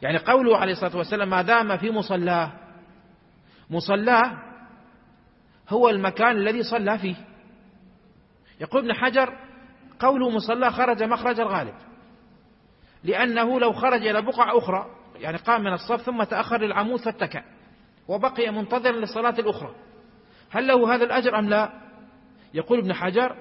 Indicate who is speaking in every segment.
Speaker 1: يعني قوله عليه الصلاة والسلام ما دام في مصلاه، مصلاه هو المكان الذي صلى فيه. يقول ابن حجر قوله مصلاه خرج مخرج الغالب، لأنه لو خرج إلى بقعة أخرى، يعني قام من الصف ثم تأخر للعمود فاتكأ وبقي منتظرا للصلاة الأخرى، هل له هذا الأجر أم لا؟ يقول ابن حجر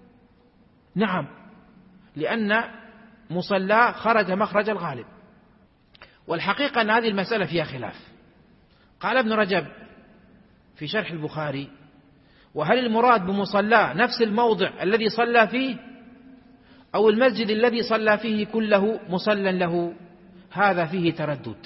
Speaker 1: نعم، لأن مصلاه خرج مخرج الغالب. والحقيقة أن هذه المسألة فيها خلاف. قال ابن رجب في شرح البخاري: وهل المراد بمصلاه نفس الموضع الذي صلى فيه أو المسجد الذي صلى فيه كله مصلى له؟ هذا فيه تردد.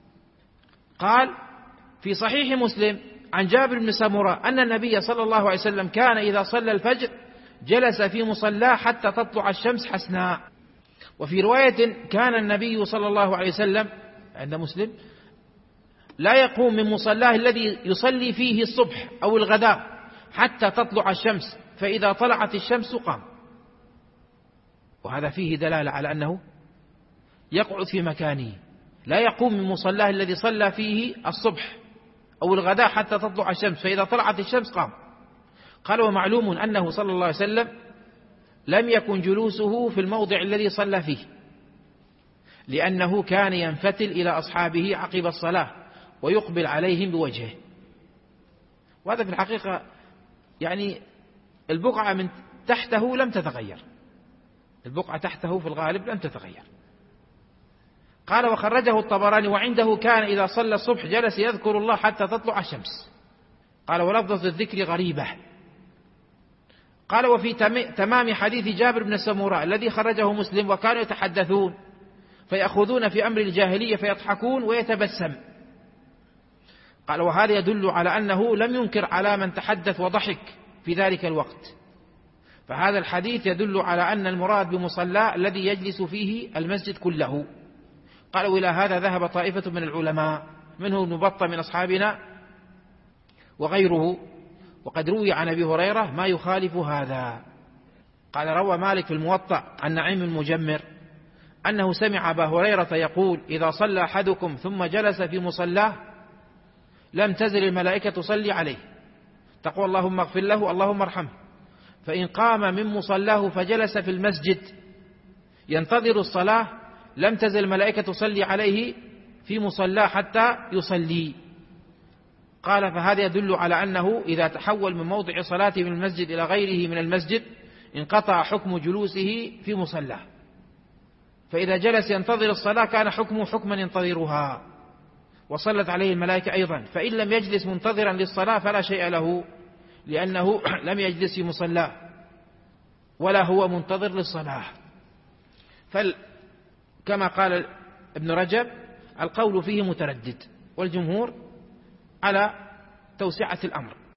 Speaker 1: قال في صحيح مسلم عن جابر بن سمرة أن النبي صلى الله عليه وسلم كان إذا صلى الفجر جلس في مصلاه حتى تطلع الشمس حسناء. وفي رواية كان النبي صلى الله عليه وسلم عند مسلم لا يقوم من مصلاه الذي يصلي فيه الصبح أو الغداء حتى تطلع الشمس، فإذا طلعت الشمس قام. وهذا فيه دلالة على أنه يقعد في مكانه، لا يقوم من مصلاه الذي صلى فيه الصبح أو الغداء حتى تطلع الشمس، فإذا طلعت الشمس قام. قال ومعلوم أنه صلى الله عليه وسلم لم يكن جلوسه في الموضع الذي صلى فيه، لأنه كان ينفتل إلى أصحابه عقب الصلاة ويقبل عليهم بوجهه. وهذا في الحقيقة يعني البقعة من تحته لم تتغير، البقعة تحته في الغالب لم تتغير. قال وخرجه الطبراني وعنده كان إذا صلى الصبح جلس يذكر الله حتى تطلع الشمس. قال ولفظ الذكر غريبة. قال وفي تمام حديث جابر بن سمرة الذي خرجه مسلم وكانوا يتحدثون فيأخذون في أمر الجاهلية فيضحكون ويتبسم. قال وهذا يدل على أنه لم ينكر على من تحدث وضحك في ذلك الوقت، فهذا الحديث يدل على أن المراد بمصلى الذي يجلس فيه المسجد كله. قال وإلى هذا ذهب طائفة من العلماء منهم ابن بطة من أصحابنا وغيره، وقد روي عن أبي هريرة ما يخالف هذا. قال روى مالك في الموطأ عن نعيم المجمر أنه سمع أبا هريرة يقول إذا صلى أحدكم ثم جلس في مصلاه لم تزل الملائكة تصلي عليه تقول اللهم اغفر له اللهم ارحمه، فإن قام من مصلاه فجلس في المسجد ينتظر الصلاة لم تزل الملائكة تصلي عليه في مصلاه حتى يصلي. قال فهذا يدل على أنه إذا تحول من موضع صلاته من المسجد إلى غيره من المسجد انقطع حكم جلوسه في مصلاه، فإذا جلس ينتظر الصلاة كان حكمه حكما ينتظرها وصلت عليه الملائكة أيضا. فإن لم يجلس منتظرا للصلاة فلا شيء له، لأنه لم يجلس في مصلاه ولا هو منتظر للصلاة. كما قال ابن رجب القول فيه متردد، والجمهور على توسعة الأمر.